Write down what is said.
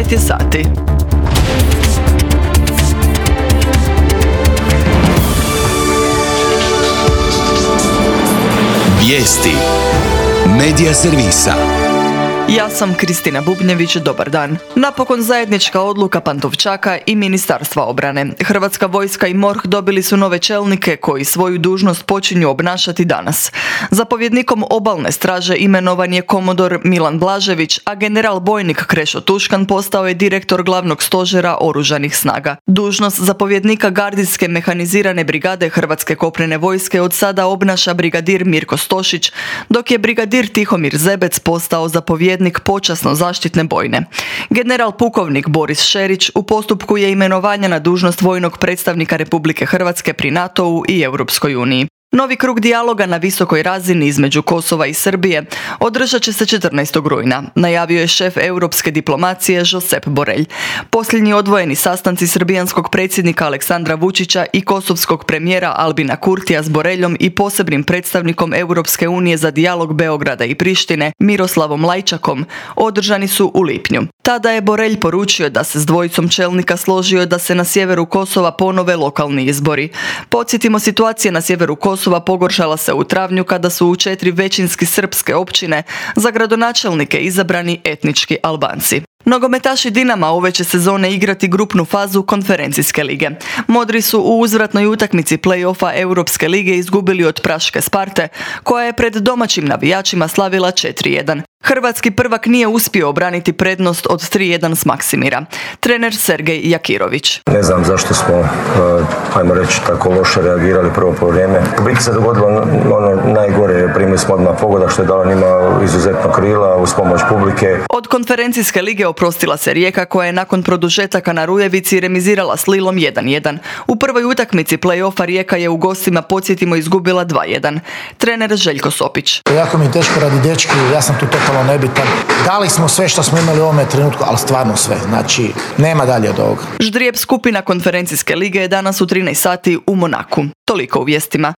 9 sati. Vijesti Medija servisa. Ja sam Kristina Bubnjević, dobar dan. Napokon zajednička odluka Pantovčaka i Ministarstva obrane. Hrvatska vojska i MORH dobili su nove čelnike koji svoju dužnost počinju obnašati danas. Zapovjednikom obalne straže imenovan je komodor Milan Blažević, a general bojnik Krešo Tuškan postao je direktor glavnog stožera oružanih snaga. Dužnost zapovjednika gardijske mehanizirane brigade Hrvatske kopnene vojske od sada obnaša brigadir Mirko Stošić, dok je brigadir Tihomir Zebec postao zapovjednik počasno zaštitne bojne. General pukovnik Boris Šerić u postupku je imenovanja na dužnost vojnog predstavnika Republike Hrvatske pri NATO-u i Europskoj uniji. Novi krug dijaloga na visokoj razini između Kosova i Srbije održat će se 14. rujna, najavio je šef europske diplomacije Josep Borrell. Posljednji odvojeni sastanci srbijanskog predsjednika Aleksandra Vučića i kosovskog premijera Albina Kurtija s Borrellom i posebnim predstavnikom Europske unije za dijalog Beograda i Prištine, Miroslavom Lajčakom, održani su u lipnju. Tada je Borrell poručio da se s dvojicom čelnika složio da se na sjeveru Kosova ponove lokalni izbori. Podsjetimo, situacija na sjeveru Kosova pogoršala se u travnju kada su u 4 većinski srpske općine za gradonačelnike izabrani etnički Albanci. Nogometaši Dinama ove će sezone igrati grupnu fazu konferencijske lige. Modri su u uzvratnoj utakmici play-offa Europske lige izgubili od praške Sparte, koja je pred domaćim navijačima slavila 4:1. Hrvatski prvak nije uspio obraniti prednost od 3:1 s Maksimira. Trener Sergej Jakirović. Ne znam zašto smo, ajmo reći, tako loše reagirali prvo po vrijeme. U biti se dogodilo ono najgore, primili smo odmah pogodak što je dalo njima izuzetno krila uz pomoć publike. Od konferencijske lige oprostila se Rijeka, koja je nakon produžetaka na Rujevici remizirala s Lilom 1:1. U prvoj utakmici play-offa Rijeka je u gostima, podsjetimo, izgubila 2:1. Trener Željko Sopić. Jako mi je teško radi dečki, ja sam tu totalno nebitan. Dali smo sve što smo imali u ovome trenutku, ali stvarno sve. Znači, nema dalje od ovoga. Ždrijeb skupina konferencijske lige je danas u 13 sati u Monaku. Toliko u vijestima.